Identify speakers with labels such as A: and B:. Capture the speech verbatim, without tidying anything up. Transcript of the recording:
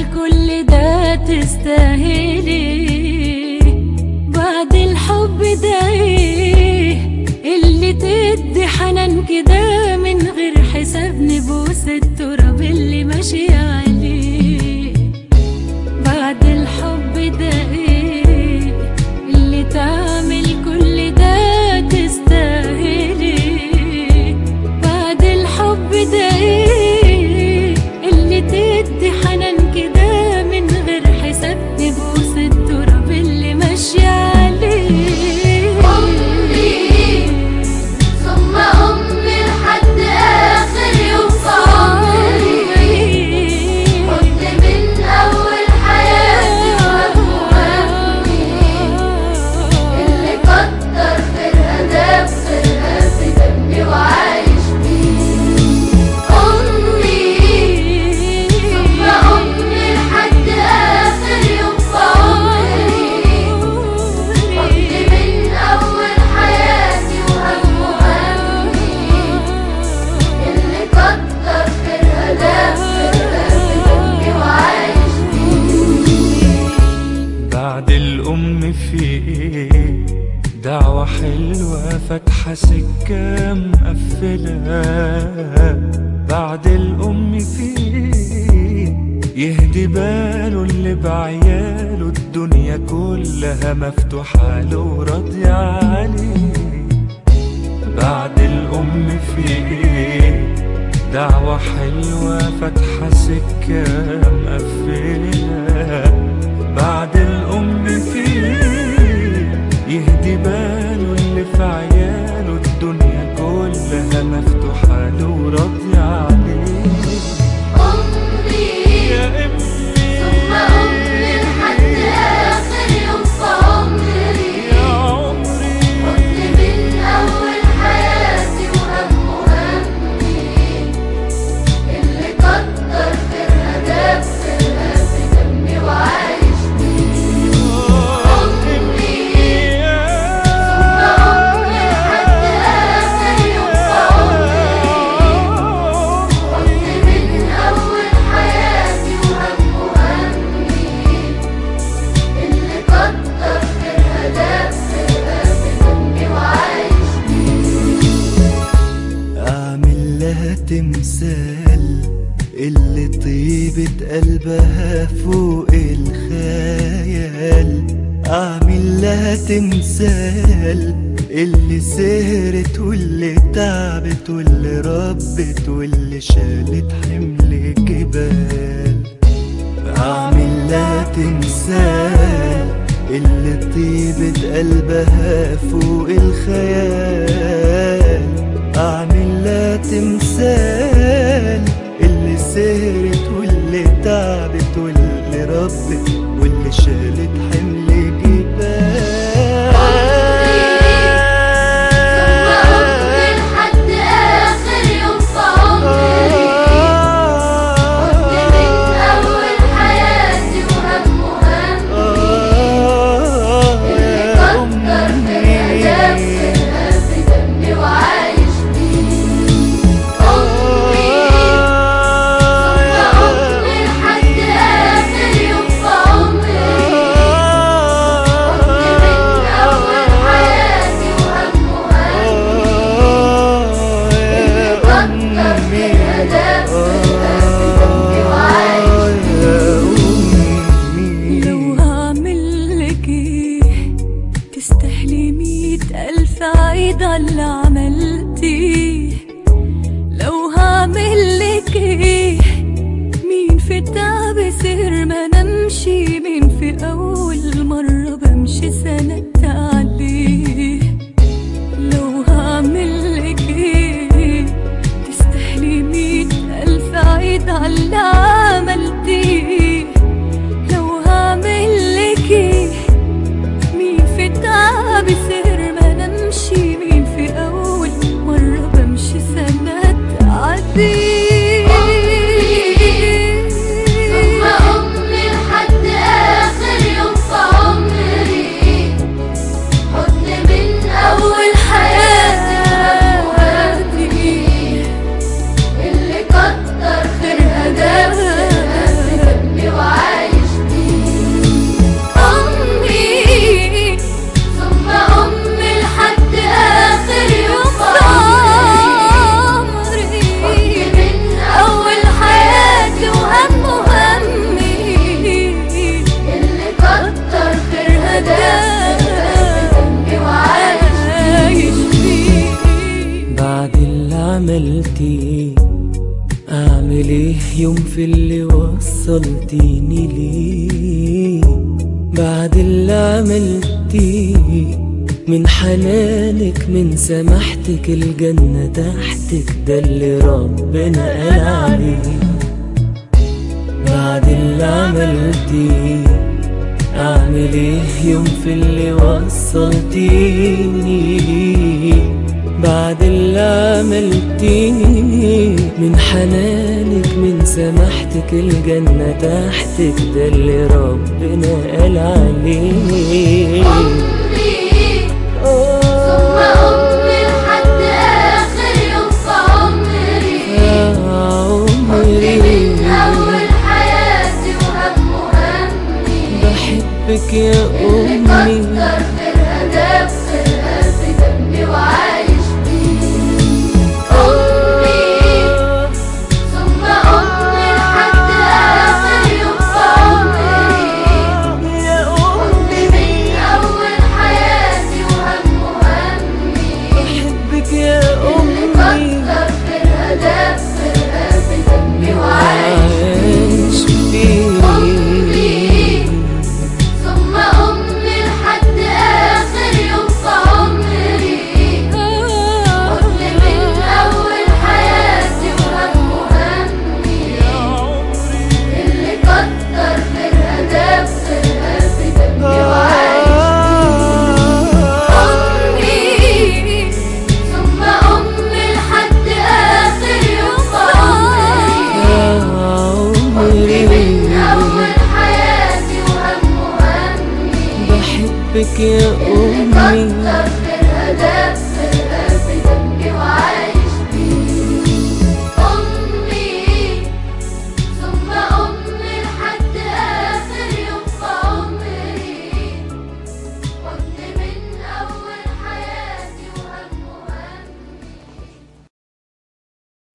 A: كل ده تستاهلي؟ بعد الحب ده ايه اللي تدي حنان كده من غير حساب؟ نبوس التراب اللي ماشي عليه. بعد الحب ده ايه اللي تعمل كل ده تستاهلي؟ بعد الحب ده ايه اللي تدي حنان كده من غير حساب؟ نبوس التراب اللي ماشي عليه.
B: أمي ثم أمي لحد آخر يوم في عمري، كنت من أول حياتي وهمي اللي كتر خيرها ده بخيرها في دمي وعايش بيه. أمي ثم أمي لحد آخر يوم في عمري، كنت من أول حياتي وهم همي اللي كتر خيرها ده بخيرها في دمي وعايش بيه.
C: بعد الأم في إيه؟ دعوة حلوة فاتحة سكة مقفلة. بعد الأم في إيه؟ يهدي باله اللي بعياله الدنيا كلها مفتوحة له وراضية عليه. بعد الأم في إيه؟ دعوة حلوة فاتحة سكة مقفلة. بعد الأم في إيه؟ يهدي باله اللي في عياله الدنيا كلها مفتوحة له وراضية عليه.
B: أمي
C: يا أمي
B: ثم أمي لحد آخر يوم في عمري،
C: يا عمري
B: كنت من أول حياتي وهم همي اللي كتر خيرها ده بخيرها في دمي وعايش بيه. أمي ثم أمي لحد آخر يوم في عمري، كنت من أول حياتي وهم همي اللي كتر خيرها ده بخيرها في دمي وعايش بيه.
D: أعمل لها تمثال اللي طيبة قلبها فوق الخيال. أعمل لها تمثال اللي سهرت واللي تعبت واللي ربت واللي شالت حمل جبال. أعمل لها تمثال اللي طيبة قلبها فوق الخيال. أعمل لها تمثال اللي سهرت واللي تعبت واللي ربت واللي شالت حمل جبال.
B: ثم أمي لحد آخر يوم في عمري، كنت من أول حياتي وهم همي اللي كتر خيرها ده بخيرها في دمي وعايش بيه. أمي ثم أمي لحد آخر يوم في عمري، كنت من أول حياتي وهم همي اللي كتر خيرها ده بخيرها في دمي وعايش بيه.
A: لو هعملك ايه تستاهلي مية ألف عيد على اللي عملتيه. لو هعملك ايه مين في التعب سهر ما نمشي؟ مين في أول مرة بمشي سندت عليه؟ لو هعملك ايه تستاهلي مية ألف عيد على اللي عملتيه. لو هعملك ايه مين في التعب سهر ما نمشي؟ مين في أول مرة بمشي سنة تعدي؟
B: ثم أمي لحد آخر يوم
D: في اللي وصلتيني ليه، بعد اللي عملتيه من حنانك من سماحتك الجنة تحتك، ده اللي ربنا قال عليه. بعد اللي عملتيه اعمل ايه يوم في اللي وصلتيني ليه، بعد اللي عملتيه من حنانك من سماحتك الجنة تحتك، ده اللي ربنا قال عليه. بحبك يا أمي،
B: كتر خيرها داب خيرها في دمي وعايش بيه. أمي ثم أمي لحد آخر يوم في عمري،
D: يا
B: أمي من أول حياتي وهم همي.
D: بحبك يا أمي،
B: كتر خيرها داب خيرها في دمي وعايش
D: بيه. بحبك يا أمي،
B: كتر خيرها داب